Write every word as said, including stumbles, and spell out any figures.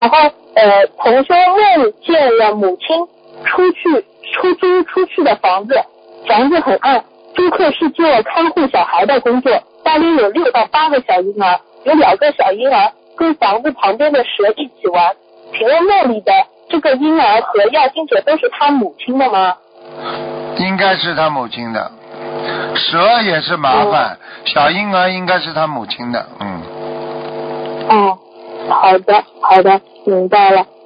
然后呃，同修梦见了母亲出去出租出去的房子，房子很暗，租客是做看护小孩的工作，大约有六到八个小婴儿，有两个小婴儿跟房子旁边的蛇一起玩。请问梦里的这个婴儿和要经者都是他母亲的吗？ 应该是他母亲的，蛇也是麻烦，嗯、小婴儿应该是他母亲的，嗯。 哦，好的好的，明白了。